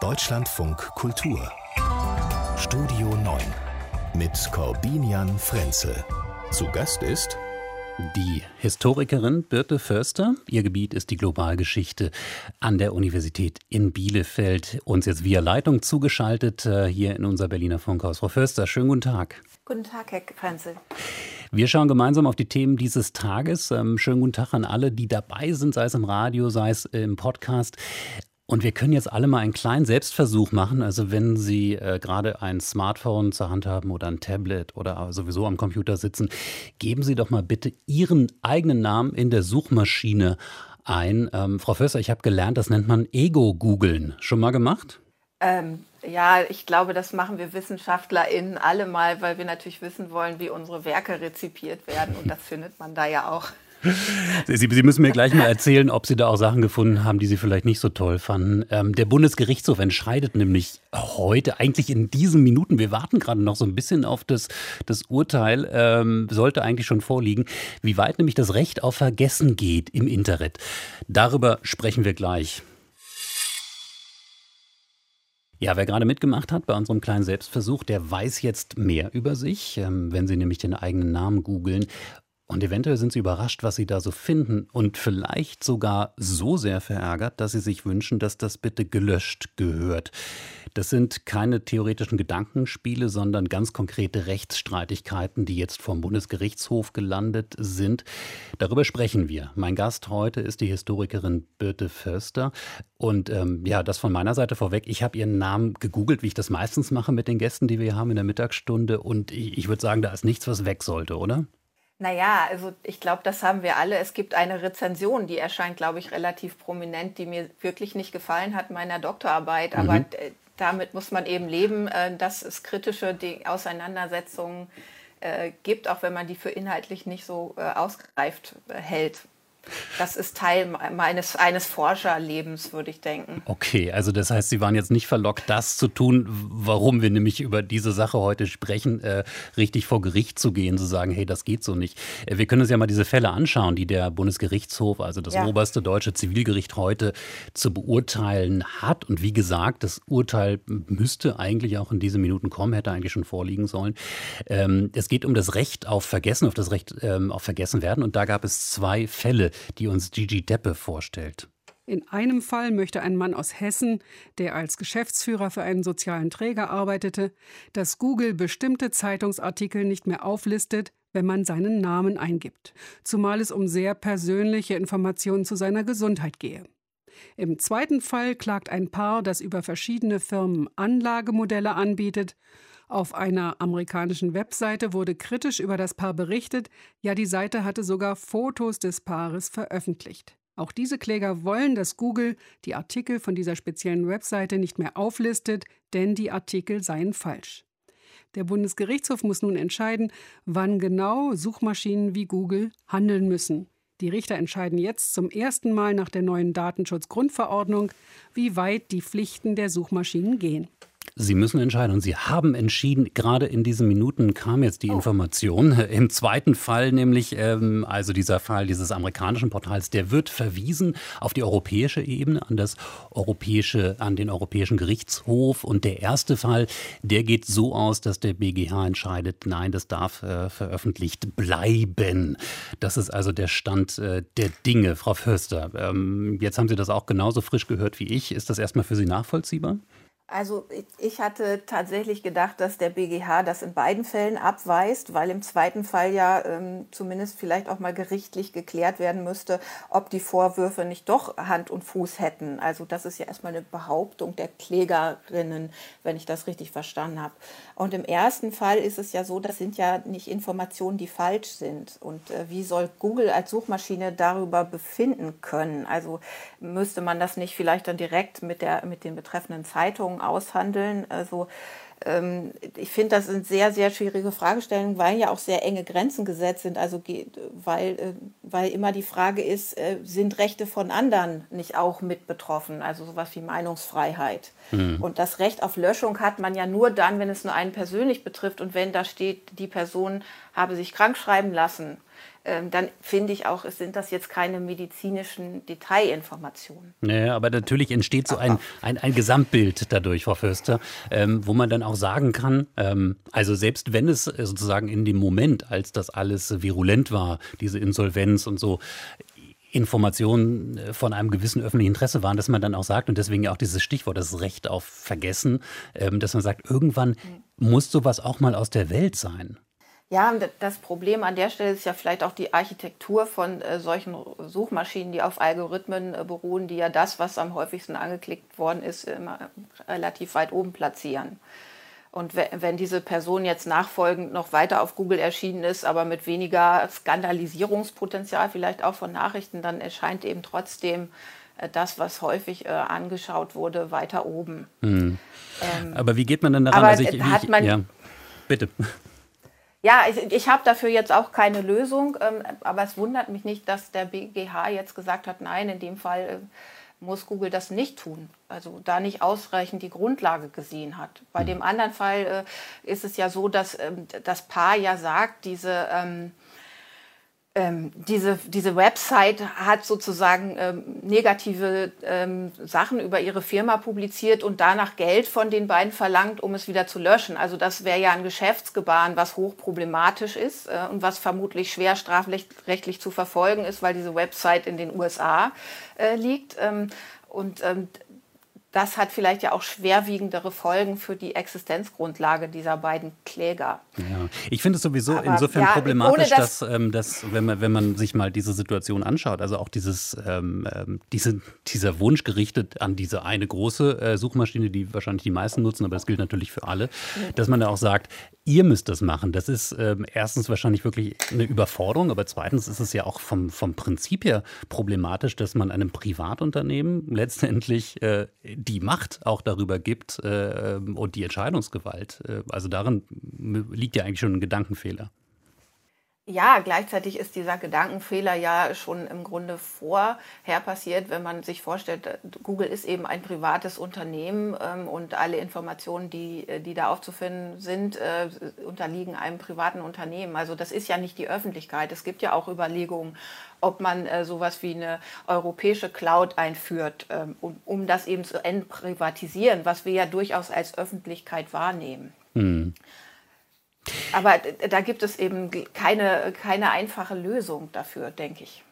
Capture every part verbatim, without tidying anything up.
Deutschlandfunk Kultur. Studio neun mit Corbinian Frenzel. Zu Gast ist die Historikerin Birte Förster. Ihr Gebiet ist die Globalgeschichte an der Universität in Bielefeld. Uns jetzt via Leitung zugeschaltet äh, hier in unser Berliner Funkhaus. Frau Förster, schönen guten Tag. Guten Tag, Herr Frenzel. Wir schauen gemeinsam auf die Themen dieses Tages. Ähm, schönen guten Tag an alle, die dabei sind, sei es im Radio, sei es im Podcast. Und wir können jetzt alle mal einen kleinen Selbstversuch machen. Also wenn Sie äh, gerade ein Smartphone zur Hand haben oder ein Tablet oder sowieso am Computer sitzen, geben Sie doch mal bitte Ihren eigenen Namen in der Suchmaschine ein. Ähm, Frau Förster, ich habe gelernt, das nennt man Ego-Googeln. Schon mal gemacht? Ähm, ja, ich glaube, das machen wir WissenschaftlerInnen alle mal, weil wir natürlich wissen wollen, wie unsere Werke rezipiert werden. Und das findet man da ja auch. Sie, Sie müssen mir gleich mal erzählen, ob Sie da auch Sachen gefunden haben, die Sie vielleicht nicht so toll fanden. Ähm, der Bundesgerichtshof entscheidet nämlich heute, eigentlich in diesen Minuten, wir warten gerade noch so ein bisschen auf das, das Urteil, ähm, sollte eigentlich schon vorliegen, wie weit nämlich das Recht auf Vergessen geht im Internet. Darüber sprechen wir gleich. Ja, wer gerade mitgemacht hat bei unserem kleinen Selbstversuch, der weiß jetzt mehr über sich, ähm, wenn Sie nämlich den eigenen Namen googeln. Und eventuell sind Sie überrascht, was Sie da so finden und vielleicht sogar so sehr verärgert, dass Sie sich wünschen, dass das bitte gelöscht gehört. Das sind keine theoretischen Gedankenspiele, sondern ganz konkrete Rechtsstreitigkeiten, die jetzt vom Bundesgerichtshof gelandet sind. Darüber sprechen wir. Mein Gast heute ist die Historikerin Birte Förster. Und ähm, ja, das von meiner Seite vorweg. Ich habe Ihren Namen gegoogelt, wie ich das meistens mache mit den Gästen, die wir hier haben in der Mittagsstunde. Und ich, ich würde sagen, da ist nichts, was weg sollte, oder? Naja, also ich glaube, das haben wir alle. Es gibt eine Rezension, die erscheint, glaube ich, relativ prominent, die mir wirklich nicht gefallen hat, meiner Doktorarbeit. Aber mhm. d- damit muss man eben leben, äh, dass es kritische die Auseinandersetzungen äh, gibt, auch wenn man die für inhaltlich nicht so äh, ausgereift äh, hält. Das ist Teil meines eines Forscherlebens, würde ich denken. Okay, also das heißt, Sie waren jetzt nicht verlockt, das zu tun, warum wir nämlich über diese Sache heute sprechen, äh, richtig vor Gericht zu gehen, zu sagen, hey, das geht so nicht. Äh, wir können uns ja mal diese Fälle anschauen, die der Bundesgerichtshof, also das ja. oberste deutsche Zivilgericht heute zu beurteilen hat. Und wie gesagt, das Urteil müsste eigentlich auch in diesen Minuten kommen, hätte eigentlich schon vorliegen sollen. Ähm, es geht um das Recht auf Vergessen, auf das Recht ähm, auf Vergessenwerden. Und da gab es zwei Fälle, die uns Gigi Deppe vorstellt. In einem Fall möchte ein Mann aus Hessen, der als Geschäftsführer für einen sozialen Träger arbeitete, dass Google bestimmte Zeitungsartikel nicht mehr auflistet, wenn man seinen Namen eingibt, zumal es um sehr persönliche Informationen zu seiner Gesundheit gehe. Im zweiten Fall klagt ein Paar, das über verschiedene Firmen Anlagemodelle anbietet. Auf einer amerikanischen Webseite wurde kritisch über das Paar berichtet, ja, die Seite hatte sogar Fotos des Paares veröffentlicht. Auch diese Kläger wollen, dass Google die Artikel von dieser speziellen Webseite nicht mehr auflistet, denn die Artikel seien falsch. Der Bundesgerichtshof muss nun entscheiden, wann genau Suchmaschinen wie Google handeln müssen. Die Richter entscheiden jetzt zum ersten Mal nach der neuen Datenschutzgrundverordnung, wie weit die Pflichten der Suchmaschinen gehen. Sie müssen entscheiden und Sie haben entschieden, gerade in diesen Minuten kam jetzt die oh. Information. Im zweiten Fall nämlich, ähm, also dieser Fall dieses amerikanischen Portals, der wird verwiesen auf die europäische Ebene, an das europäische, an den Europäischen Gerichtshof. Und der erste Fall, der geht so aus, dass der B G H entscheidet, nein, das darf äh, veröffentlicht bleiben. Das ist also der Stand äh, der Dinge. Frau Förster, ähm, jetzt haben Sie das auch genauso frisch gehört wie ich. Ist das erstmal für Sie nachvollziehbar? Also ich hatte tatsächlich gedacht, dass der B G H das in beiden Fällen abweist, weil im zweiten Fall ja ähm, zumindest vielleicht auch mal gerichtlich geklärt werden müsste, ob die Vorwürfe nicht doch Hand und Fuß hätten. Also das ist ja erstmal eine Behauptung der Klägerinnen, wenn ich das richtig verstanden habe. Und im ersten Fall ist es ja so, das sind ja nicht Informationen, die falsch sind. Und äh, wie soll Google als Suchmaschine darüber befinden können? Also müsste man das nicht vielleicht dann direkt mit der mit den betreffenden Zeitungen aushandeln? Also ähm, ich finde, das sind sehr, sehr schwierige Fragestellungen, weil ja auch sehr enge Grenzen gesetzt sind. Also weil, äh, weil immer die Frage ist, äh, sind Rechte von anderen nicht auch mit betroffen? Also sowas wie Meinungsfreiheit. Mhm. Und das Recht auf Löschung hat man ja nur dann, wenn es nur einen persönlich betrifft und wenn da steht, die Person habe sich krank schreiben lassen. ähm, dann finde ich auch, es sind das jetzt keine medizinischen Detailinformationen. Ja, aber natürlich entsteht so ein, ein, ein Gesamtbild dadurch, Frau Förster, ähm, wo man dann auch sagen kann, ähm, also selbst wenn es sozusagen in dem Moment, als das alles virulent war, diese Insolvenz und so, Informationen von einem gewissen öffentlichen Interesse waren, dass man dann auch sagt, und deswegen ja auch dieses Stichwort, das Recht auf Vergessen, ähm, dass man sagt, irgendwann muss sowas auch mal aus der Welt sein. Ja, das Problem an der Stelle ist ja vielleicht auch die Architektur von äh, solchen Suchmaschinen, die auf Algorithmen äh, beruhen, die ja das, was am häufigsten angeklickt worden ist, immer relativ weit oben platzieren. Und wenn diese Person jetzt nachfolgend noch weiter auf Google erschienen ist, aber mit weniger Skandalisierungspotenzial vielleicht auch von Nachrichten, dann erscheint eben trotzdem das, was häufig angeschaut wurde, weiter oben. Hm. Ähm, aber wie geht man dann daran? Aber also ich, hat ich, man, ja, bitte. Ja, ich, ich habe dafür jetzt auch keine Lösung, ähm, aber es wundert mich nicht, dass der B G H jetzt gesagt hat, nein, in dem Fall äh, muss Google das nicht tun, also da nicht ausreichend die Grundlage gesehen hat. Bei mhm. dem anderen Fall äh, ist es ja so, dass ähm, das Paar ja sagt, diese, ähm, ähm, diese, diese Website hat sozusagen ähm, negative ähm, Sachen über ihre Firma publiziert und danach Geld von den beiden verlangt, um es wieder zu löschen. Also das wäre ja ein Geschäftsgebaren, was hochproblematisch ist äh, und was vermutlich schwer strafrechtlich zu verfolgen ist, weil diese Website in den U S A äh, liegt. Ähm, und ähm, das hat vielleicht ja auch schwerwiegendere Folgen für die Existenzgrundlage dieser beiden Kläger. Ja, ich finde es sowieso Aber, insofern ja, problematisch, das dass, ähm, dass wenn, man, wenn man sich mal diese Situation anschaut, also auch dieses, ähm, diese, dieser Wunsch gerichtet an diese eine große äh, Suchmaschine, die wahrscheinlich die meisten nutzen, aber das gilt natürlich für alle, dass man da auch sagt, ihr müsst das machen. Das ist ähm, erstens wahrscheinlich wirklich eine Überforderung, aber zweitens ist es ja auch vom, vom Prinzip her problematisch, dass man einem Privatunternehmen letztendlich äh, die Macht auch darüber gibt äh, und die Entscheidungsgewalt. Äh, also darin liegt ja eigentlich schon ein Gedankenfehler. Ja, gleichzeitig ist dieser Gedankenfehler ja schon im Grunde vorher passiert, wenn man sich vorstellt, Google ist eben ein privates Unternehmen ähm, und alle Informationen, die, die da aufzufinden sind, äh, unterliegen einem privaten Unternehmen. Also das ist ja nicht die Öffentlichkeit. Es gibt ja auch Überlegungen, ob man äh, sowas wie eine europäische Cloud einführt, ähm, um, um das eben zu entprivatisieren, was wir ja durchaus als Öffentlichkeit wahrnehmen. Hm. Aber da gibt es eben keine, keine einfache Lösung dafür, denke ich.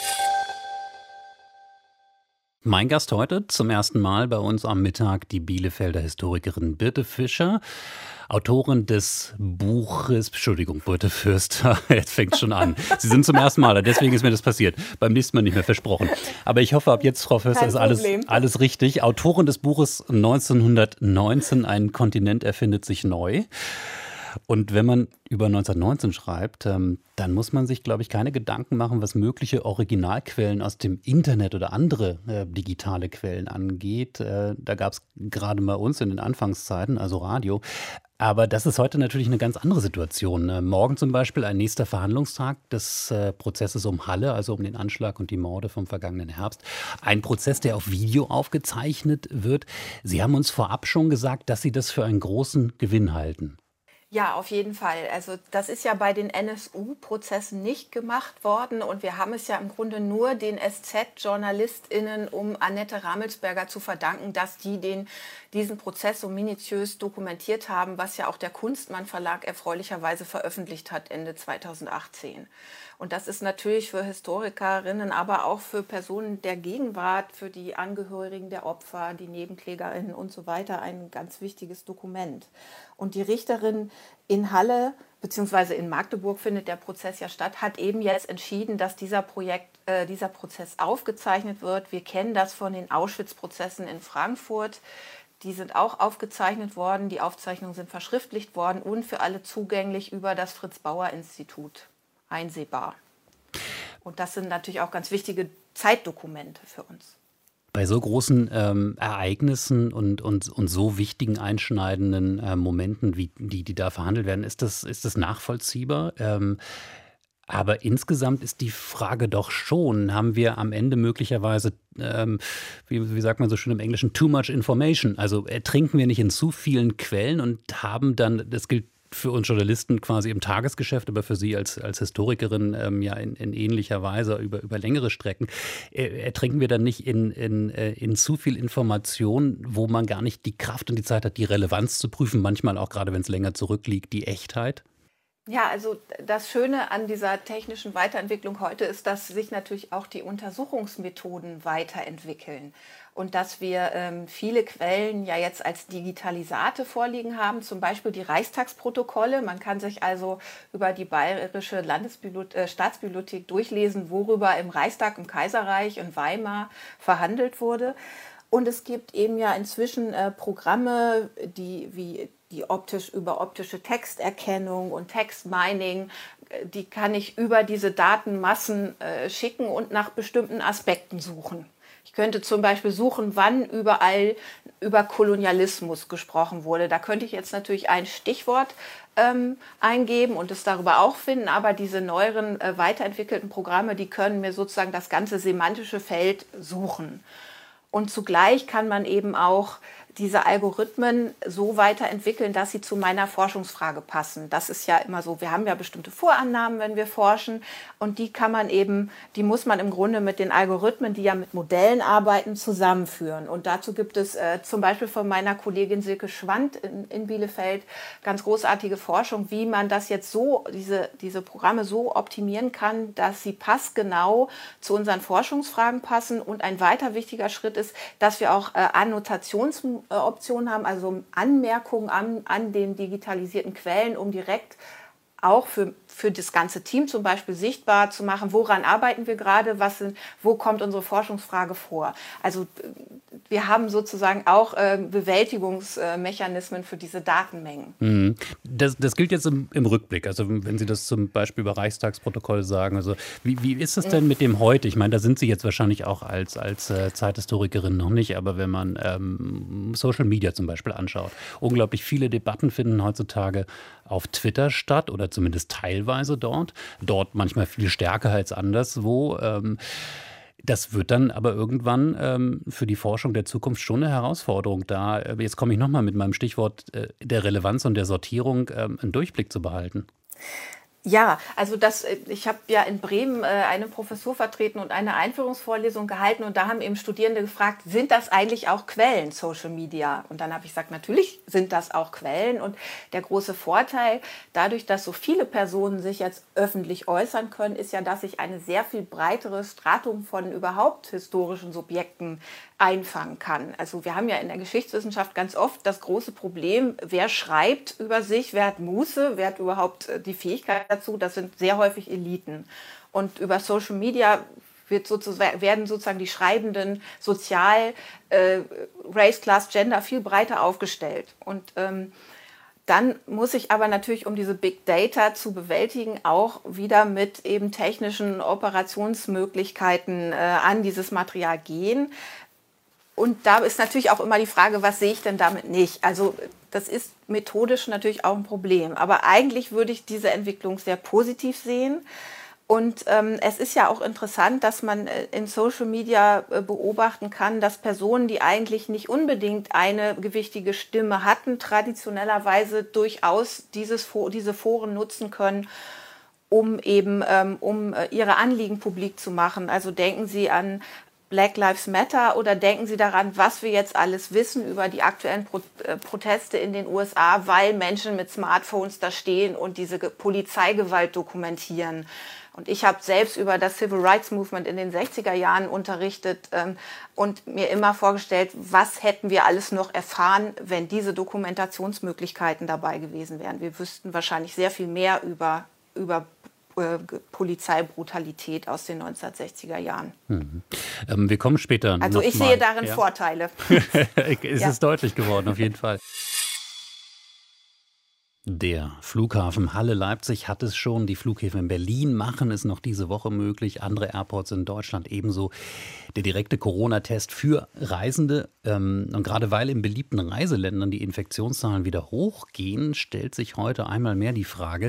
Mein Gast heute zum ersten Mal bei uns am Mittag die Bielefelder Historikerin Birte Fischer, Autorin des Buches, Entschuldigung, Birte Förster, jetzt fängt es schon an. Sie sind zum ersten Mal da, deswegen ist mir das passiert. Beim nächsten Mal nicht mehr versprochen. Aber ich hoffe, ab jetzt, Frau Förster, ist alles, alles richtig. Autorin des Buches neunzehnhundertneunzehn, ein Kontinent erfindet sich neu. Und wenn man über neunzehnhundertneunzehn schreibt, ähm, dann muss man sich, glaube ich, keine Gedanken machen, was mögliche Originalquellen aus dem Internet oder andere äh, digitale Quellen angeht. Äh, da gab es gerade bei uns in den Anfangszeiten, also Radio. Aber das ist heute natürlich eine ganz andere Situation. Äh, morgen zum Beispiel ein nächster Verhandlungstag des äh, Prozesses um Halle, also um den Anschlag und die Morde vom vergangenen Herbst. Ein Prozess, der auf Video aufgezeichnet wird. Sie haben uns vorab schon gesagt, dass Sie das für einen großen Gewinn halten. Ja, auf jeden Fall. Also das ist ja bei den N S U-Prozessen nicht gemacht worden und wir haben es ja im Grunde nur den S Z-JournalistInnen um Annette Ramelsberger zu verdanken, dass die den, diesen Prozess so minutiös dokumentiert haben, was ja auch der Kunstmann Verlag erfreulicherweise veröffentlicht hat Ende zweitausendachtzehn. Und das ist natürlich für Historikerinnen, aber auch für Personen der Gegenwart, für die Angehörigen der Opfer, die Nebenklägerinnen und so weiter ein ganz wichtiges Dokument. Und die Richterin in Halle beziehungsweise in Magdeburg findet der Prozess ja statt, hat eben jetzt entschieden, dass dieser Projekt, äh, dieser Prozess aufgezeichnet wird. Wir kennen das von den Auschwitz-Prozessen in Frankfurt. Die sind auch aufgezeichnet worden. Die Aufzeichnungen sind verschriftlicht worden und für alle zugänglich über das Fritz-Bauer-Institut einsehbar. Und das sind natürlich auch ganz wichtige Zeitdokumente für uns. Bei so großen ähm, Ereignissen und, und, und so wichtigen einschneidenden äh, Momenten, wie die, die da verhandelt werden, ist das, ist das nachvollziehbar? Ähm, aber insgesamt ist die Frage doch schon, haben wir am Ende möglicherweise, ähm, wie, wie sagt man so schön im Englischen, too much information? Also ertrinken wir nicht in zu vielen Quellen und haben dann, das gilt für uns Journalisten quasi im Tagesgeschäft, aber für Sie als, als Historikerin ähm, ja in, in ähnlicher Weise über, über längere Strecken. Äh, ertrinken wir dann nicht in, in, äh, in zu viel Information, wo man gar nicht die Kraft und die Zeit hat, die Relevanz zu prüfen, manchmal auch gerade, wenn es länger zurückliegt, die Echtheit? Ja, also das Schöne an dieser technischen Weiterentwicklung heute ist, dass sich natürlich auch die Untersuchungsmethoden weiterentwickeln und dass wir ähm, viele Quellen ja jetzt als Digitalisate vorliegen haben, zum Beispiel die Reichstagsprotokolle. Man kann sich also über die Bayerische Landesbibliothek, äh, Staatsbibliothek durchlesen, worüber im Reichstag, im Kaiserreich und Weimar verhandelt wurde. Und es gibt eben ja inzwischen äh, Programme, die wie die optisch über optische Texterkennung und Textmining, die kann ich über diese Datenmassen äh, schicken und nach bestimmten Aspekten suchen. Ich könnte zum Beispiel suchen, wann überall über Kolonialismus gesprochen wurde. Da könnte ich jetzt natürlich ein Stichwort ähm, eingeben und es darüber auch finden, aber diese neueren äh, weiterentwickelten Programme, die können mir sozusagen das ganze semantische Feld suchen. Und zugleich kann man eben auch diese Algorithmen so weiterentwickeln, dass sie zu meiner Forschungsfrage passen. Das ist ja immer so, wir haben ja bestimmte Vorannahmen, wenn wir forschen und die kann man eben, die muss man im Grunde mit den Algorithmen, die ja mit Modellen arbeiten, zusammenführen. Und dazu gibt es äh, zum Beispiel von meiner Kollegin Silke Schwand in, in Bielefeld ganz großartige Forschung, wie man das jetzt so, diese, diese Programme so optimieren kann, dass sie passgenau zu unseren Forschungsfragen passen. Und ein weiter wichtiger Schritt ist, dass wir auch äh, Annotations Optionen haben, also Anmerkungen an, an den digitalisierten Quellen, um direkt auch für, für das ganze Team zum Beispiel sichtbar zu machen, woran arbeiten wir gerade, was sind, wo kommt unsere Forschungsfrage vor. Also wir haben sozusagen auch äh, Bewältigungsmechanismen für diese Datenmengen. Mhm. Das, das gilt jetzt im, im Rückblick, also wenn Sie das zum Beispiel über Reichstagsprotokoll sagen, also wie, wie ist es denn mit dem heute? Ich meine, da sind Sie jetzt wahrscheinlich auch als, als äh, Zeithistorikerin noch nicht, aber wenn man ähm, Social Media zum Beispiel anschaut, unglaublich viele Debatten finden heutzutage auf Twitter statt oder zumindest teilweise dort, dort manchmal viel stärker als anderswo. Ähm, Das wird dann aber irgendwann ähm, für die Forschung der Zukunft schon eine Herausforderung da. Jetzt komme ich nochmal mit meinem Stichwort äh, der Relevanz und der Sortierung, ähm, einen Durchblick zu behalten. Ja, also das, ich habe ja in Bremen äh, eine Professur vertreten und eine Einführungsvorlesung gehalten und da haben eben Studierende gefragt, sind das eigentlich auch Quellen, Social Media? Und dann habe ich gesagt, natürlich sind das auch Quellen und der große Vorteil, dadurch, dass so viele Personen sich jetzt öffentlich äußern können, ist ja, dass ich eine sehr viel breitere Stratum von überhaupt historischen Subjekten einfangen kann. Also wir haben ja in der Geschichtswissenschaft ganz oft das große Problem, wer schreibt über sich, wer hat Muße, wer hat überhaupt die Fähigkeit dazu, das sind sehr häufig Eliten. Und über Social Media wird sozusagen, werden sozusagen die Schreibenden sozial, äh, Race, Class, Gender viel breiter aufgestellt. Und ähm, dann muss ich aber natürlich, um diese Big Data zu bewältigen, auch wieder mit eben technischen Operationsmöglichkeiten äh, an dieses Material gehen. Und da ist natürlich auch immer die Frage, was sehe ich denn damit nicht? Also das ist methodisch natürlich auch ein Problem. Aber eigentlich würde ich diese Entwicklung sehr positiv sehen. Und ähm, es ist ja auch interessant, dass man in Social Media äh, beobachten kann, dass Personen, die eigentlich nicht unbedingt eine gewichtige Stimme hatten, traditionellerweise durchaus dieses, diese Foren nutzen können, um eben ähm, um ihre Anliegen publik zu machen. Also denken Sie an Black Lives Matter oder denken Sie daran, was wir jetzt alles wissen über die aktuellen Pro- äh, Proteste in den U S A, weil Menschen mit Smartphones da stehen und diese Ge- Polizeigewalt dokumentieren. Und ich habe selbst über das Civil Rights Movement in den sechziger Jahren unterrichtet ähm, und mir immer vorgestellt, was hätten wir alles noch erfahren, wenn diese Dokumentationsmöglichkeiten dabei gewesen wären. Wir wüssten wahrscheinlich sehr viel mehr über, über äh, Polizeibrutalität aus den neunzehnhundertsechziger Jahren. Mhm. Ähm, wir kommen später Also noch ich mal. sehe darin Ja. Vorteile. Es Ja. ist deutlich geworden, auf jeden Fall. Der Flughafen Halle-Leipzig hat es schon. Die Flughäfen in Berlin machen es noch diese Woche möglich. Andere Airports in Deutschland ebenso. Der direkte Corona-Test für Reisende. Ähm, und gerade weil in beliebten Reiseländern die Infektionszahlen wieder hochgehen, stellt sich heute einmal mehr die Frage,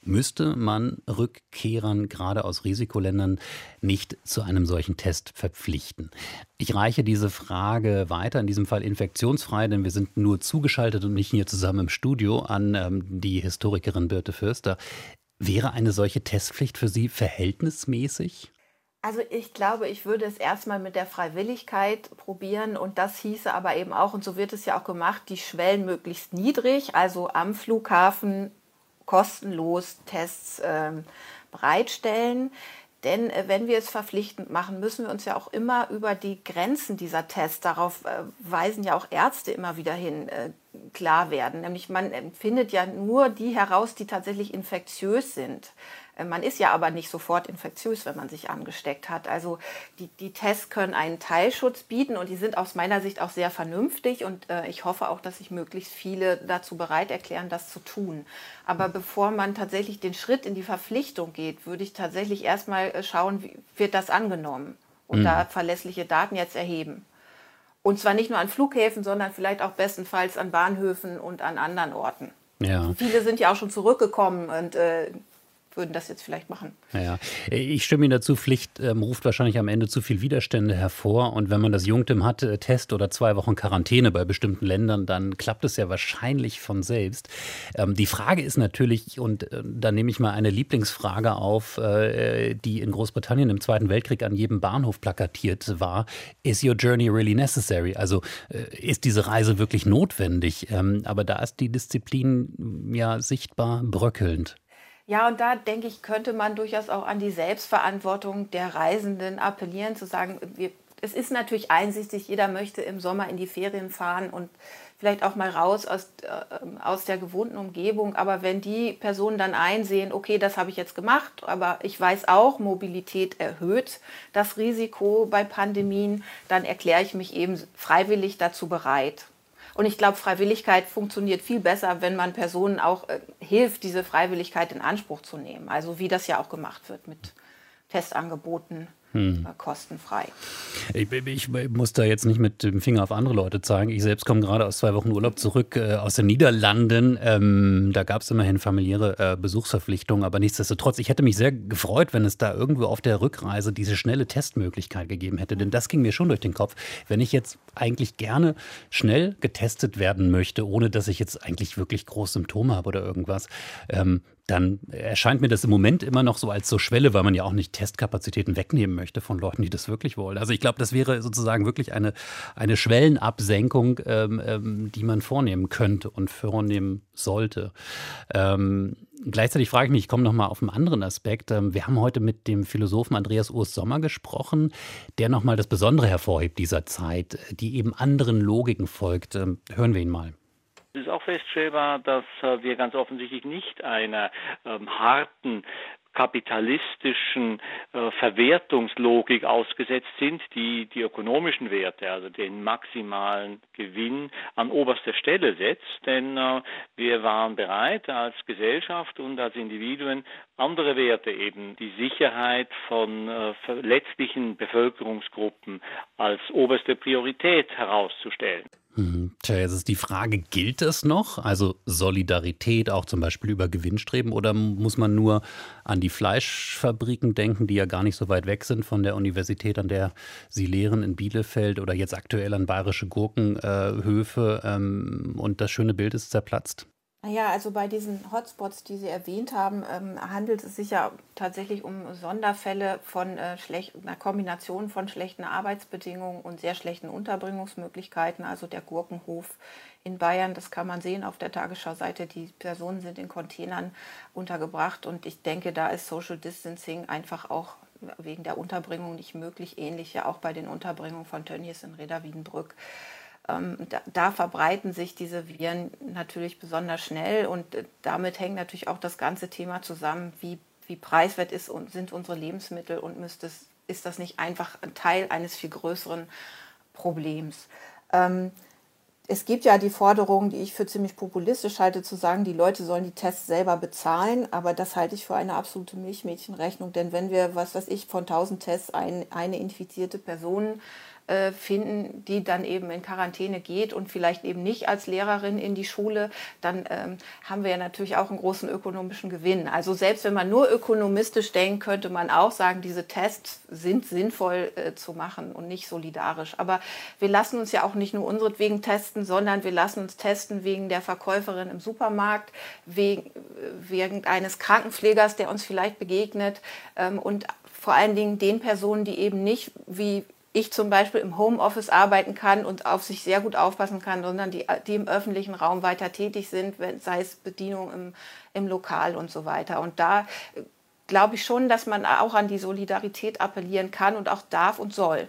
Müsste man Rückkehrern gerade aus Risikoländern nicht zu einem solchen Test verpflichten? Ich reiche diese Frage weiter, in diesem Fall infektionsfrei, denn wir sind nur zugeschaltet und nicht hier zusammen im Studio, an ähm, die Historikerin Birte Fürster. Wäre eine solche Testpflicht für Sie verhältnismäßig? Also ich glaube, ich würde es erstmal mit der Freiwilligkeit probieren und das hieße aber eben auch, und so wird es ja auch gemacht, die Schwellen möglichst niedrig, also am Flughafen kostenlos Tests ähm, bereitstellen. Denn äh, wenn wir es verpflichtend machen, müssen wir uns ja auch immer über die Grenzen dieser Tests, darauf äh, weisen ja auch Ärzte immer wieder hin, äh, klar werden. Nämlich man findet ja nur die heraus, die tatsächlich infektiös sind. Man ist ja aber nicht sofort infektiös, wenn man sich angesteckt hat. Also die, die Tests können einen Teilschutz bieten und die sind aus meiner Sicht auch sehr vernünftig und äh, ich hoffe auch, dass sich möglichst viele dazu bereit erklären, das zu tun. Aber bevor man tatsächlich den Schritt in die Verpflichtung geht, würde ich tatsächlich erstmal schauen, wie wird das angenommen und mhm. da verlässliche Daten jetzt erheben. Und zwar nicht nur an Flughäfen, sondern vielleicht auch bestenfalls an Bahnhöfen und an anderen Orten. Ja. Viele sind ja auch schon zurückgekommen und äh, würden das jetzt vielleicht machen. Ja, ich stimme Ihnen dazu, Pflicht ähm, ruft wahrscheinlich am Ende zu viel Widerstände hervor. Und wenn man das Junktim hat, äh, Test oder zwei Wochen Quarantäne bei bestimmten Ländern, dann klappt es ja wahrscheinlich von selbst. Ähm, die Frage ist natürlich, und äh, da nehme ich mal eine Lieblingsfrage auf, äh, die in Großbritannien im Zweiten Weltkrieg an jedem Bahnhof plakatiert war. Is your journey really necessary? Also äh, ist diese Reise wirklich notwendig? Ähm, aber da ist die Disziplin ja sichtbar bröckelnd. Ja, und da denke ich, könnte man durchaus auch an die Selbstverantwortung der Reisenden appellieren, zu sagen, wir, es ist natürlich einsichtig, jeder möchte im Sommer in die Ferien fahren und vielleicht auch mal raus aus, äh, aus der gewohnten Umgebung. Aber wenn die Personen dann einsehen, okay, das habe ich jetzt gemacht, aber ich weiß auch, Mobilität erhöht das Risiko bei Pandemien, dann erkläre ich mich eben freiwillig dazu bereit. Und ich glaube, Freiwilligkeit funktioniert viel besser, wenn man Personen auch äh, hilft, diese Freiwilligkeit in Anspruch zu nehmen. Also wie das ja auch gemacht wird mit Testangeboten. Hm. Kostenfrei. Ich, ich muss da jetzt nicht mit dem Finger auf andere Leute zeigen. Ich selbst komme gerade aus zwei Wochen Urlaub zurück äh, aus den Niederlanden. Ähm, da gab es immerhin familiäre äh, Besuchsverpflichtungen, aber nichtsdestotrotz, ich hätte mich sehr gefreut, wenn es da irgendwo auf der Rückreise diese schnelle Testmöglichkeit gegeben hätte. Denn das ging mir schon durch den Kopf. Wenn ich jetzt eigentlich gerne schnell getestet werden möchte, ohne dass ich jetzt eigentlich wirklich große Symptome habe oder irgendwas, ähm, dann erscheint mir das im Moment immer noch so als so Schwelle, weil man ja auch nicht Testkapazitäten wegnehmen möchte von Leuten, die das wirklich wollen. Also ich glaube, das wäre sozusagen wirklich eine, eine Schwellenabsenkung, ähm, ähm, die man vornehmen könnte und vornehmen sollte. Ähm, gleichzeitig frage ich mich, ich komme noch mal auf einen anderen Aspekt. Ähm, wir haben heute mit dem Philosophen Andreas Urs Sommer gesprochen, der noch mal das Besondere hervorhebt dieser Zeit, die eben anderen Logiken folgt. Ähm, hören wir ihn mal. Es ist auch feststellbar, dass äh, wir ganz offensichtlich nicht einer ähm, harten kapitalistischen äh, Verwertungslogik ausgesetzt sind, die die ökonomischen Werte, also den maximalen Gewinn an oberster Stelle setzt. Denn äh, wir waren bereit als Gesellschaft und als Individuen andere Werte, eben die Sicherheit von äh, verletzlichen Bevölkerungsgruppen als oberste Priorität herauszustellen. Tja, jetzt ist die Frage, gilt das noch? Also Solidarität auch zum Beispiel über Gewinnstreben oder muss man nur an die Fleischfabriken denken, die ja gar nicht so weit weg sind von der Universität, an der Sie lehren in Bielefeld oder jetzt aktuell an bayerische Gurkenhöfe äh, ähm, und das schöne Bild ist zerplatzt? Ja, also bei diesen Hotspots, die Sie erwähnt haben, ähm, handelt es sich ja tatsächlich um Sonderfälle von äh, schlecht, einer Kombination von schlechten Arbeitsbedingungen und sehr schlechten Unterbringungsmöglichkeiten. Also der Gurkenhof in Bayern, das kann man sehen auf der Tagesschau-Seite. Die Personen sind in Containern untergebracht und ich denke, da ist Social Distancing einfach auch wegen der Unterbringung nicht möglich. Ähnlich ja auch bei den Unterbringungen von Tönnies in Reda-Wiedenbrück. Ähm, da, da verbreiten sich diese Viren natürlich besonders schnell und äh, damit hängt natürlich auch das ganze Thema zusammen, wie, wie preiswert ist und sind unsere Lebensmittel und müsste es, ist das nicht einfach ein Teil eines viel größeren Problems. Ähm, es gibt ja die Forderung, die ich für ziemlich populistisch halte, zu sagen, die Leute sollen die Tests selber bezahlen, aber das halte ich für eine absolute Milchmädchenrechnung, denn wenn wir, was weiß ich, von tausend Tests ein, eine infizierte Person äh, finden, die dann eben in Quarantäne geht und vielleicht eben nicht als Lehrerin in die Schule, dann ähm, haben wir ja natürlich auch einen großen ökonomischen Gewinn. Also selbst wenn man nur ökonomistisch denkt, könnte man auch sagen, diese Tests sind sinnvoll äh, zu machen und nicht solidarisch. Aber wir lassen uns ja auch nicht nur unseretwegen testen, sondern wir lassen uns testen wegen der Verkäuferin im Supermarkt, wegen, wegen eines Krankenpflegers, der uns vielleicht begegnet ähm, und vor allen Dingen den Personen, die eben nicht wie ich zum Beispiel im Homeoffice arbeiten kann und auf sich sehr gut aufpassen kann, sondern die, die im öffentlichen Raum weiter tätig sind, wenn, sei es Bedienung im, im Lokal und so weiter. Und da glaube ich schon, dass man auch an die Solidarität appellieren kann und auch darf und soll.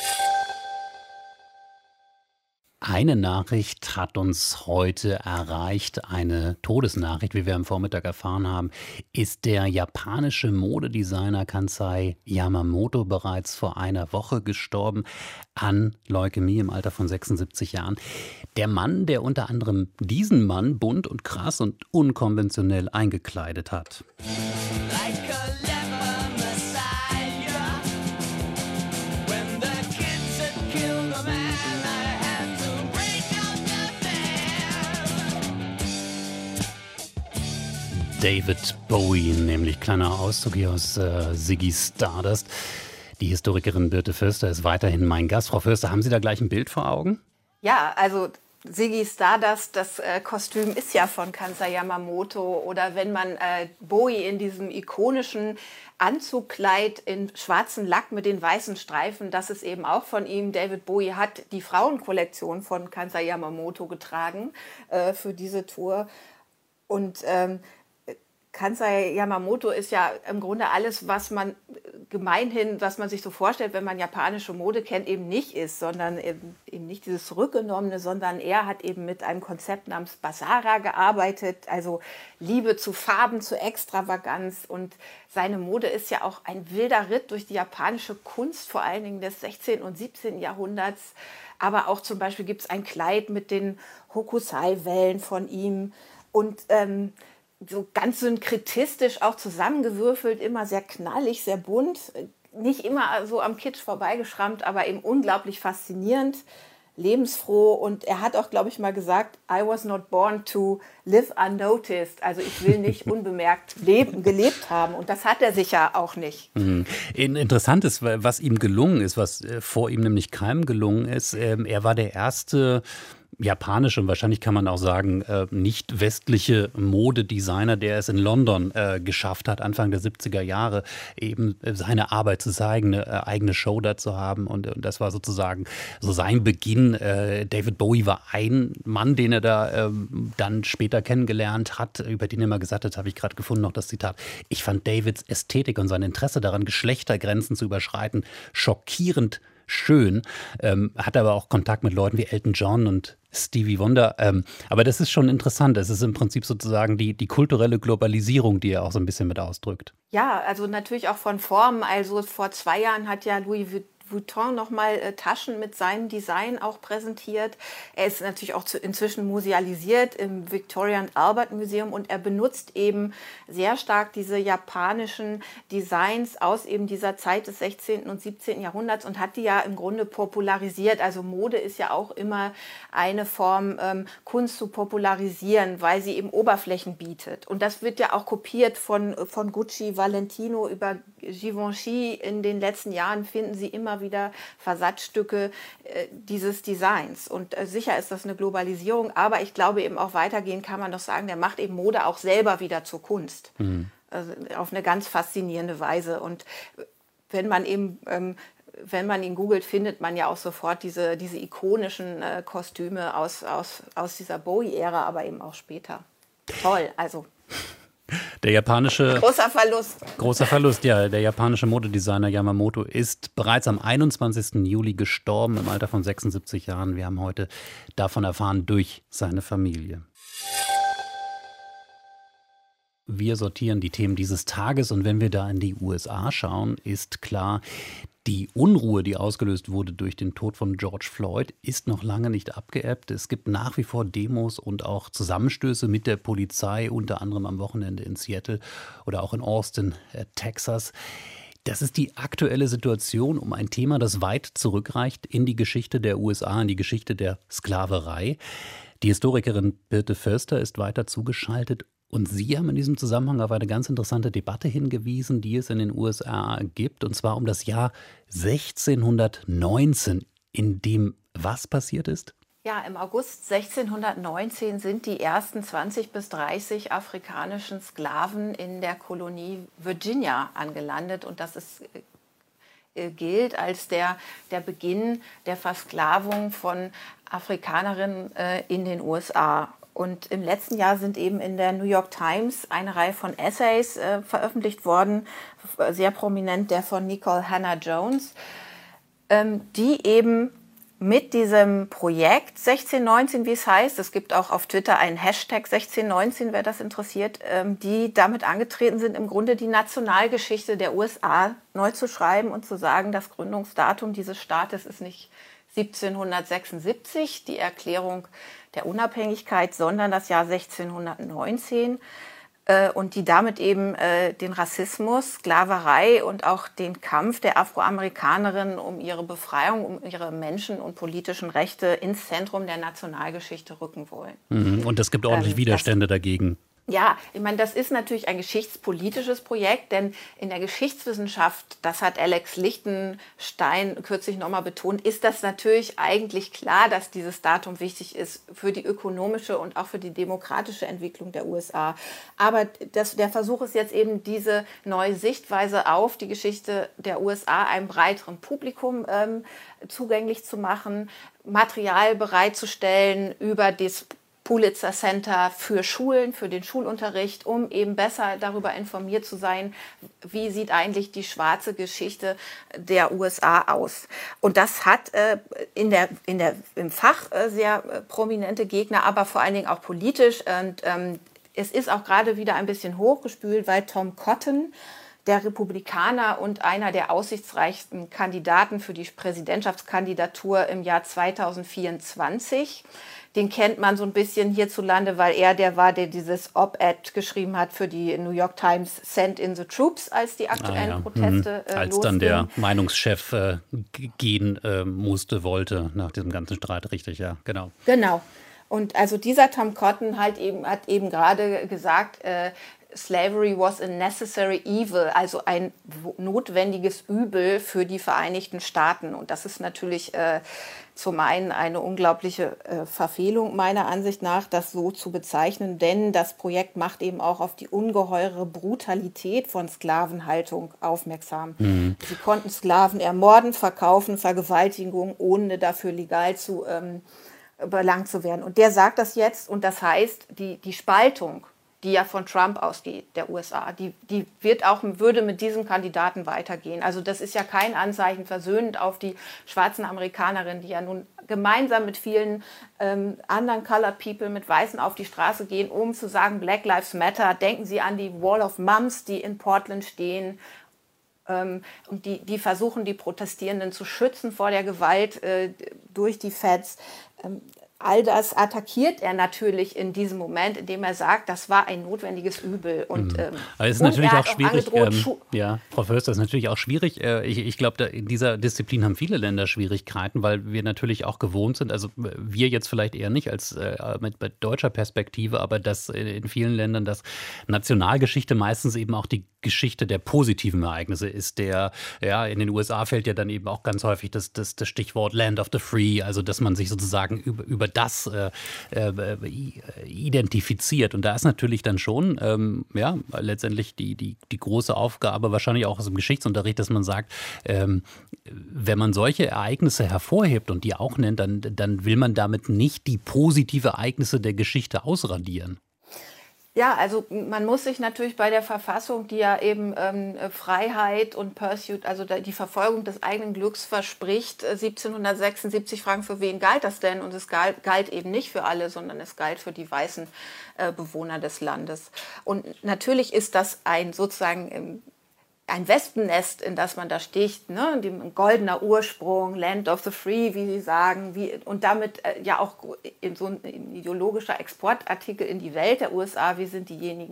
Eine Nachricht hat uns heute erreicht, eine Todesnachricht, wie wir am Vormittag erfahren haben. Ist der japanische Modedesigner Kansai Yamamoto bereits vor einer Woche gestorben an Leukämie im Alter von sechsundsiebzig Jahren. Der Mann, der unter anderem diesen Mann bunt und krass und unkonventionell eingekleidet hat. David Bowie, nämlich kleiner Auszug hier aus äh, Ziggy Stardust. Die Historikerin Birte Förster ist weiterhin mein Gast. Frau Förster, haben Sie da gleich ein Bild vor Augen? Ja, also Ziggy Stardust, das äh, Kostüm ist ja von Kansai Yamamoto. Oder wenn man äh, Bowie in diesem ikonischen Anzugkleid in schwarzen Lack mit den weißen Streifen, das ist eben auch von ihm. David Bowie hat die Frauenkollektion von Kansai Yamamoto getragen äh, für diese Tour. Und ähm, Kansai Yamamoto ist ja im Grunde alles, was man gemeinhin, was man sich so vorstellt, wenn man japanische Mode kennt, eben nicht ist, sondern eben, eben nicht dieses Zurückgenommene, sondern er hat eben mit einem Konzept namens Basara gearbeitet, also Liebe zu Farben, zu Extravaganz, und seine Mode ist ja auch ein wilder Ritt durch die japanische Kunst, vor allen Dingen des sechzehnten und siebzehnten Jahrhunderts, aber auch zum Beispiel gibt es ein Kleid mit den Hokusai-Wellen von ihm und ähm, so ganz synkretistisch auch zusammengewürfelt, immer sehr knallig, sehr bunt, nicht immer so am Kitsch vorbeigeschrammt, aber eben unglaublich faszinierend, lebensfroh. Und er hat auch, glaube ich, mal gesagt, I was not born to live unnoticed. Also ich will nicht unbemerkt leben, gelebt haben. Und das hat er sicher auch nicht. Mhm. Interessant ist, was ihm gelungen ist, was vor ihm nämlich keinem gelungen ist. Er war der erste japanische und wahrscheinlich kann man auch sagen, äh, nicht westliche Modedesigner, der es in London äh, geschafft hat, Anfang der siebziger Jahre eben seine Arbeit zu zeigen, eine äh, eigene Show da zu haben. Und, und das war sozusagen so sein Beginn. Äh, David Bowie war ein Mann, den er da äh, dann später kennengelernt hat, über den er mal gesagt hat, habe ich gerade gefunden, noch das Zitat: Ich fand Davids Ästhetik und sein Interesse daran, Geschlechtergrenzen zu überschreiten, schockierend schön, ähm, hat aber auch Kontakt mit Leuten wie Elton John und Stevie Wonder. Ähm, aber das ist schon interessant. Es ist im Prinzip sozusagen die, die kulturelle Globalisierung, die er auch so ein bisschen mit ausdrückt. Ja, also natürlich auch von Formen. Also vor zwei Jahren hat ja Louis Vuitton nochmal äh, Taschen mit seinem Design auch präsentiert. Er ist natürlich auch zu, inzwischen musealisiert im Victoria and Albert Museum und er benutzt eben sehr stark diese japanischen Designs aus eben dieser Zeit des sechzehnten und siebzehnten Jahrhunderts und hat die ja im Grunde popularisiert. Also Mode ist ja auch immer eine Form, ähm, Kunst zu popularisieren, weil sie eben Oberflächen bietet. Und das wird ja auch kopiert von, von Gucci, Valentino über Givenchy. In den letzten Jahren finden sie immer wieder Versatzstücke äh, dieses Designs. Und äh, sicher ist das eine Globalisierung, aber ich glaube eben auch weitergehend kann man doch sagen, der macht eben Mode auch selber wieder zur Kunst. Mhm. Also auf eine ganz faszinierende Weise. Und wenn man eben, ähm, wenn man ihn googelt, findet man ja auch sofort diese, diese ikonischen äh, Kostüme aus, aus, aus dieser Bowie-Ära, aber eben auch später. Toll, also. Der japanische großer Verlust. Großer Verlust, ja. Der japanische Modedesigner Yamamoto ist bereits am einundzwanzigsten Juli gestorben im Alter von sechsundsiebzig Jahren. Wir haben heute davon erfahren durch seine Familie. Wir sortieren die Themen dieses Tages und wenn wir da in die U S A schauen, ist klar, die Unruhe, die ausgelöst wurde durch den Tod von George Floyd, ist noch lange nicht abgeebbt. Es gibt nach wie vor Demos und auch Zusammenstöße mit der Polizei, unter anderem am Wochenende in Seattle oder auch in Austin, Texas. Das ist die aktuelle Situation um ein Thema, das weit zurückreicht in die Geschichte der U S A, in die Geschichte der Sklaverei. Die Historikerin Birte Förster ist weiter zugeschaltet. Und Sie haben in diesem Zusammenhang auf eine ganz interessante Debatte hingewiesen, die es in den U S A gibt, und zwar um das Jahr sechzehnhundertneunzehn, in dem was passiert ist? Ja, im August sechzehnhundertneunzehn sind die ersten zwanzig bis dreißig afrikanischen Sklaven in der Kolonie Virginia angelandet. Und das ist, äh, gilt als der, der Beginn der Versklavung von Afrikanerinnen äh, in den U S A. Und im letzten Jahr sind eben in der New York Times eine Reihe von Essays äh, veröffentlicht worden, sehr prominent der von Nikole Hannah-Jones, ähm, die eben mit diesem Projekt sechzehn neunzehn, wie es heißt, es gibt auch auf Twitter einen Hashtag sechzehn neunzehn, wer das interessiert, ähm, die damit angetreten sind, im Grunde die Nationalgeschichte der U S A neu zu schreiben und zu sagen, das Gründungsdatum dieses Staates ist nicht siebzehnhundertsechsundsiebzig, die Erklärung der Unabhängigkeit, sondern das Jahr sechzehnhundertneunzehn äh, und die damit eben äh, den Rassismus, Sklaverei und auch den Kampf der Afroamerikanerinnen um ihre Befreiung, um ihre Menschen- und politischen Rechte ins Zentrum der Nationalgeschichte rücken wollen. Mhm. Und es gibt ordentlich ähm, Widerstände dagegen. Ja, ich meine, das ist natürlich ein geschichtspolitisches Projekt, denn in der Geschichtswissenschaft, das hat Alex Lichtenstein kürzlich nochmal betont, ist das natürlich eigentlich klar, dass dieses Datum wichtig ist für die ökonomische und auch für die demokratische Entwicklung der U S A. Aber das, der Versuch ist jetzt eben, diese neue Sichtweise auf die Geschichte der U S A einem breiteren Publikum ähm, zugänglich zu machen, Material bereitzustellen über das Pulitzer Center für Schulen, für den Schulunterricht, um eben besser darüber informiert zu sein, wie sieht eigentlich die schwarze Geschichte der U S A aus. Und das hat äh, in der, in der, im Fach äh, sehr äh, prominente Gegner, aber vor allen Dingen auch politisch. Und ähm, es ist auch gerade wieder ein bisschen hochgespült, weil Tom Cotton, der Republikaner und einer der aussichtsreichsten Kandidaten für die Präsidentschaftskandidatur im Jahr zweitausendvierundzwanzig, den kennt man so ein bisschen hierzulande, weil er der war, der dieses Op-Ed geschrieben hat für die New York Times, Send in the Troops, als die aktuellen ah, ja. Proteste mhm. äh, Als losgingen. dann der Meinungschef äh, gehen äh, musste, wollte, nach diesem ganzen Streit, richtig, ja, genau. Genau. Und also dieser Tom Cotton halt eben, hat eben gerade gesagt, äh, Slavery was a necessary evil, also ein notwendiges Übel für die Vereinigten Staaten. Und das ist natürlich äh, zum einen eine unglaubliche äh, Verfehlung meiner Ansicht nach, das so zu bezeichnen, denn das Projekt macht eben auch auf die ungeheure Brutalität von Sklavenhaltung aufmerksam. Mhm. Sie konnten Sklaven ermorden, verkaufen, Vergewaltigung, ohne dafür legal zu ähm, belangt zu werden. Und der sagt das jetzt, und das heißt, die, die Spaltung, die ja von Trump ausgeht, der U S A, die, die wird auch, würde mit diesem Kandidaten weitergehen. Also das ist ja kein Anzeichen versöhnend auf die schwarzen Amerikanerinnen, die ja nun gemeinsam mit vielen ähm, anderen Colored People, mit Weißen auf die Straße gehen, um zu sagen, Black Lives Matter. Denken Sie an die Wall of Moms, die in Portland stehen. Ähm, und die, die versuchen, die Protestierenden zu schützen vor der Gewalt äh, durch die Feds. Ähm, All das attackiert er natürlich in diesem Moment, indem er sagt, das war ein notwendiges Übel. Und, ähm, Aber es ist und natürlich er auch hat schwierig. Auch ähm, ja, Frau Förster, das ist natürlich auch schwierig. Äh, ich ich glaube, in dieser Disziplin haben viele Länder Schwierigkeiten, weil wir natürlich auch gewohnt sind, also wir jetzt vielleicht eher nicht als äh, mit, mit deutscher Perspektive, aber dass in vielen Ländern das Nationalgeschichte meistens eben auch die Geschichte der positiven Ereignisse ist. Der, ja, in den U S A fällt ja dann eben auch ganz häufig das, das, das Stichwort Land of the Free, also dass man sich sozusagen über, über das äh, äh, identifiziert. Und da ist natürlich dann schon, ähm, ja, letztendlich die, die, die große Aufgabe, wahrscheinlich auch aus dem Geschichtsunterricht, dass man sagt, ähm, wenn man solche Ereignisse hervorhebt und die auch nennt, dann, dann will man damit nicht die positive Ereignisse der Geschichte ausradieren. Ja, also man muss sich natürlich bei der Verfassung, die ja eben ähm, Freiheit und Pursuit, also die Verfolgung des eigenen Glücks verspricht, äh, siebzehnhundertsechsundsiebzig fragen, für wen galt das denn? Und es galt, galt eben nicht für alle, sondern es galt für die weißen äh, Bewohner des Landes. Und natürlich ist das ein sozusagen ähm, ein Wespennest, in das man da sticht, ne? Dem goldener Ursprung, Land of the Free, wie Sie sagen, wie, und damit äh, ja auch in so ein, ein ideologischer Exportartikel in die Welt der U S A. Wir sind diejenigen,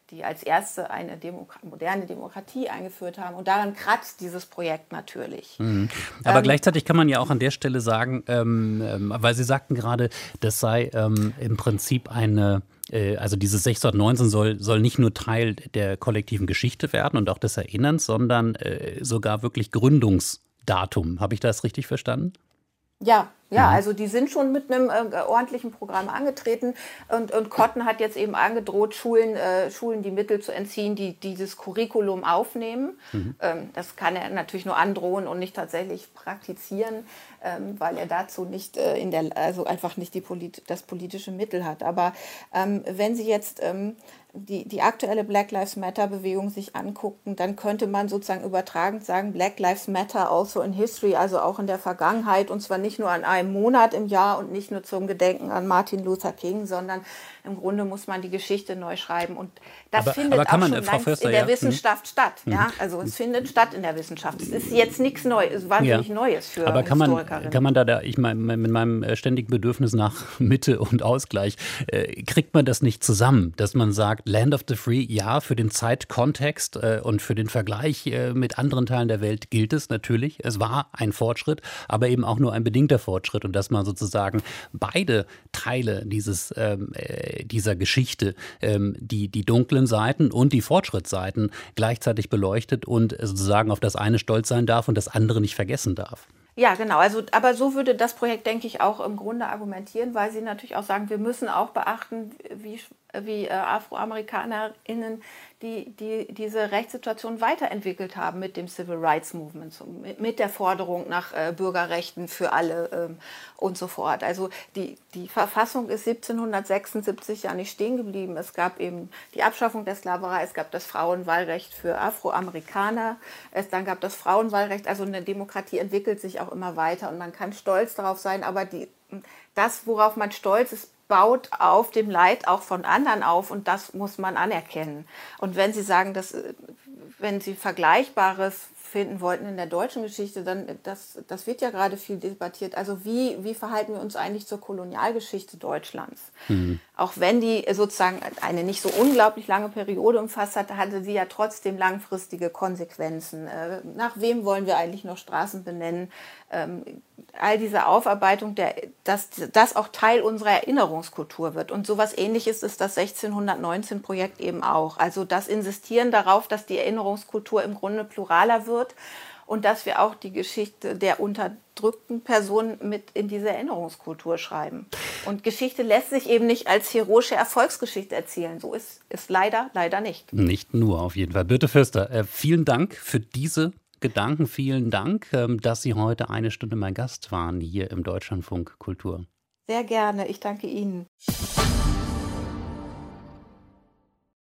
die als erste eine Demo- moderne Demokratie eingeführt haben. Und daran kratzt dieses Projekt natürlich. Mhm. Aber ähm, gleichzeitig kann man ja auch an der Stelle sagen, ähm, ähm, weil Sie sagten gerade, das sei ähm, im Prinzip eine, äh, also dieses sechzehnhundertneunzehn soll, soll nicht nur Teil der kollektiven Geschichte werden und auch des Erinnerns, sondern äh, sogar wirklich Gründungsdatum. Habe ich das richtig verstanden? Ja, ja, Mhm. also die sind schon mit einem äh, ordentlichen Programm angetreten und, und Cotton hat jetzt eben angedroht, Schulen, äh, Schulen die Mittel zu entziehen, die dieses Curriculum aufnehmen. Mhm. Ähm, das kann er natürlich nur androhen und nicht tatsächlich praktizieren, ähm, weil er dazu nicht äh, in der, also einfach nicht die Polit- das politische Mittel hat. Aber ähm, wenn Sie jetzt ähm, die, die aktuelle Black Lives Matter-Bewegung sich angucken, dann könnte man sozusagen übertragend sagen, Black Lives Matter also in history, also auch in der Vergangenheit, und zwar nicht nur an einem Monat im Jahr und nicht nur zum Gedenken an Martin Luther King, sondern im Grunde muss man die Geschichte neu schreiben. Und das Aber- findet aber kann auch man, schon Frau längst Förster, in der ja, Wissenschaft statt. Ja? Also es findet statt in der Wissenschaft. Es ist jetzt nichts Neues, wahnsinnig Ja. Neues für Aber kann man, Historikerinnen. kann man da, da ich meine, mit meinem äh, ständigen Bedürfnis nach Mitte und Ausgleich, äh, kriegt man das nicht zusammen, dass man sagt, Land of the Free, ja, für den Zeitkontext äh, und für den Vergleich äh, mit anderen Teilen der Welt gilt es natürlich. Es war ein Fortschritt, aber eben auch nur ein bedingter Fortschritt und dass man sozusagen beide Teile dieses, ähm, äh, dieser Geschichte, ähm, die, die dunklen Seiten und die Fortschrittsseiten gleichzeitig beleuchtet und sozusagen auf das eine stolz sein darf und das andere nicht vergessen darf. Ja, genau. Also, aber so würde das Projekt, denke ich, auch im Grunde argumentieren, weil sie natürlich auch sagen, wir müssen auch beachten, wie, wie äh, AfroamerikanerInnen die, die diese Rechtssituation weiterentwickelt haben mit dem Civil Rights Movement, so, mit, mit der Forderung nach äh, Bürgerrechten für alle ähm, und so fort. Also die, die Verfassung ist siebzehnhundertsechsundsiebzig ja nicht stehen geblieben. Es gab eben die Abschaffung der Sklaverei, es gab das Frauenwahlrecht für Afroamerikaner, es dann gab das Frauenwahlrecht. Also eine Demokratie entwickelt sich auch immer weiter und man kann stolz darauf sein, aber die, das, worauf man stolz ist, baut auf dem Leid auch von anderen auf und das muss man anerkennen. Und wenn Sie sagen, dass, wenn Sie Vergleichbares finden wollten in der deutschen Geschichte, dann das, das wird ja gerade viel debattiert. Also wie, wie verhalten wir uns eigentlich zur Kolonialgeschichte Deutschlands? Mhm. Auch wenn die sozusagen eine nicht so unglaublich lange Periode umfasst hatte, hatte sie ja trotzdem langfristige Konsequenzen. Äh, nach wem wollen wir eigentlich noch Straßen benennen? Ähm, all diese Aufarbeitung, der, dass das auch Teil unserer Erinnerungskultur wird. Und sowas Ähnliches ist das sechzehnhundertneunzehn-Projekt eben auch. Also das Insistieren darauf, dass die Erinnerungskultur im Grunde pluraler wird und dass wir auch die Geschichte der unterdrückten Personen mit in diese Erinnerungskultur schreiben. Und Geschichte lässt sich eben nicht als heroische Erfolgsgeschichte erzählen. So ist es leider, leider nicht. Nicht nur, auf jeden Fall. Birte Förster, äh, vielen Dank für diese Gedanken. Vielen Dank, ähm, dass Sie heute eine Stunde mein Gast waren hier im Deutschlandfunk Kultur. Sehr gerne. Ich danke Ihnen.